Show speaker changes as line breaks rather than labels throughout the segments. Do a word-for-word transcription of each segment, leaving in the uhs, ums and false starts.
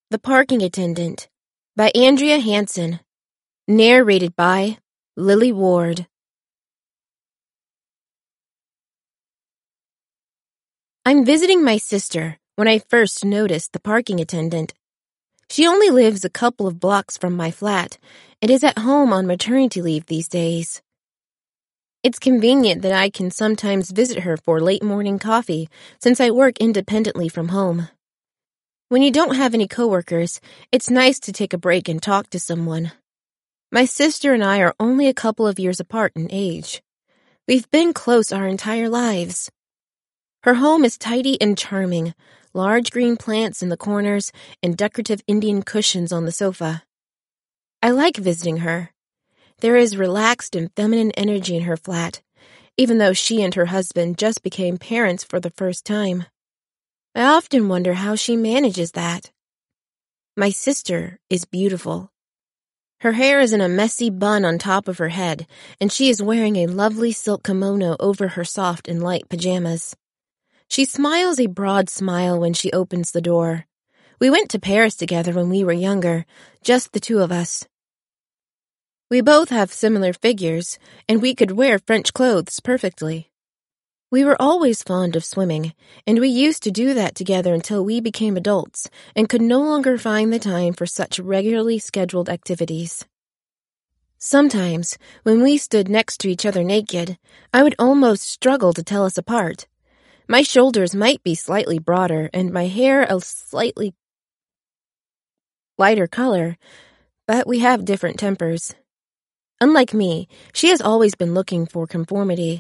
The Parking Attendant by Andrea Hansen. Narrated by Lily Ward. I'm visiting my sister when I first noticed the parking attendant. She only lives a couple of blocks from my flat and is at home on maternity leave these days. It's convenient that I can sometimes visit her for late morning coffee since I work independently from home. When you don't have any coworkers, it's nice to take a break and talk to someone. My sister and I are only a couple of years apart in age. We've been close our entire lives. Her home is tidy and charming, large green plants in the corners and decorative Indian cushions on the sofa. I like visiting her. There is relaxed and feminine energy in her flat, even though she and her husband just became parents for the first time. I often wonder how she manages that. My sister is beautiful. Her hair is in a messy bun on top of her head, and she is wearing a lovely silk kimono over her soft and light pajamas. She smiles a broad smile when she opens the door. We went to Paris together when we were younger, just the two of us. We both have similar figures, and we could wear French clothes perfectly. We were always fond of swimming, and we used to do that together until we became adults and could no longer find the time for such regularly scheduled activities. Sometimes, when we stood next to each other naked, I would almost struggle to tell us apart. My shoulders might be slightly broader and my hair a slightly lighter color, but we have different tempers. Unlike me, she has always been looking for conformity.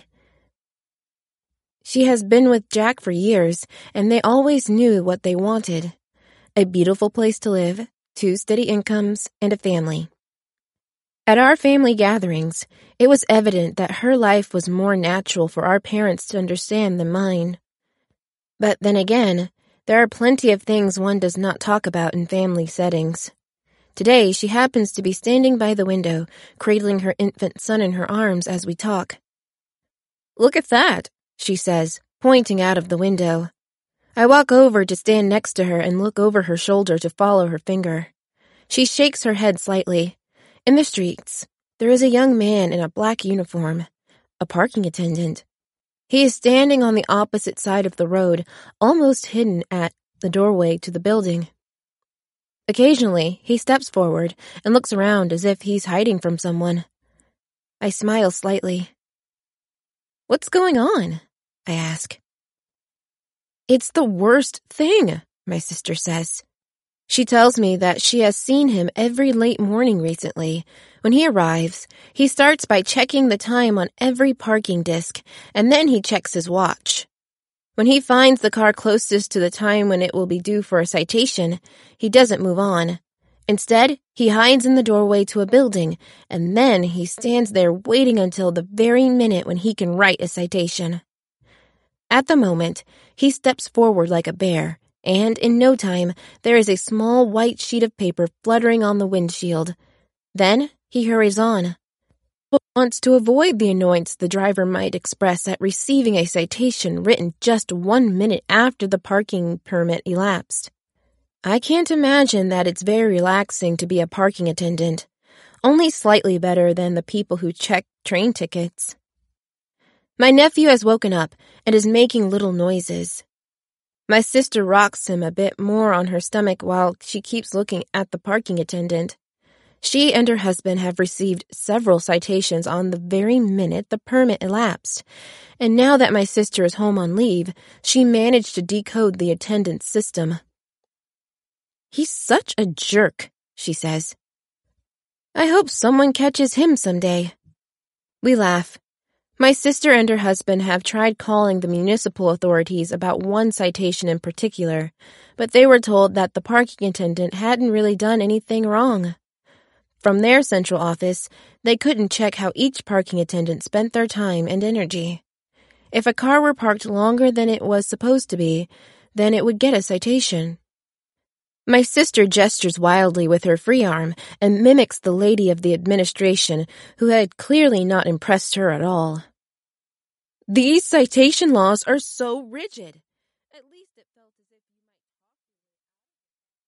She has been with Jack for years, and they always knew what they wanted. A beautiful place to live, two steady incomes, and a family. At our family gatherings, it was evident that her life was more natural for our parents to understand than mine. But then again, there are plenty of things one does not talk about in family settings. Today, she happens to be standing by the window, cradling her infant son in her arms as we talk. "Look at that," she says, pointing out of the window. I walk over to stand next to her and look over her shoulder to follow her finger. She shakes her head slightly. In the streets, there is a young man in a black uniform, a parking attendant. He is standing on the opposite side of the road, almost hidden at the doorway to the building. Occasionally, he steps forward and looks around as if he's hiding from someone. I smile slightly. "What's going on?" I ask. "It's the worst thing," my sister says. She tells me that she has seen him every late morning recently. When he arrives, he starts by checking the time on every parking disc, and then he checks his watch. When he finds the car closest to the time when it will be due for a citation, he doesn't move on. Instead, he hides in the doorway to a building, and then he stands there waiting until the very minute when he can write a citation. At the moment, he steps forward like a bear, and in no time, there is a small white sheet of paper fluttering on the windshield. Then, he hurries on. He wants to avoid the annoyance the driver might express at receiving a citation written just one minute after the parking permit elapsed. I can't imagine that it's very relaxing to be a parking attendant, only slightly better than the people who check train tickets. My nephew has woken up and is making little noises. My sister rocks him a bit more on her stomach while she keeps looking at the parking attendant. She and her husband have received several citations on the very minute the permit elapsed, and now that my sister is home on leave, she managed to decode the attendant's system. "He's such a jerk," she says. "I hope someone catches him someday." We laugh. My sister and her husband have tried calling the municipal authorities about one citation in particular, but they were told that the parking attendant hadn't really done anything wrong. From their central office, they couldn't check how each parking attendant spent their time and energy. If a car were parked longer than it was supposed to be, then it would get a citation. My sister gestures wildly with her free arm and mimics the lady of the administration, who had clearly not impressed her at all. "These citation laws are so rigid,"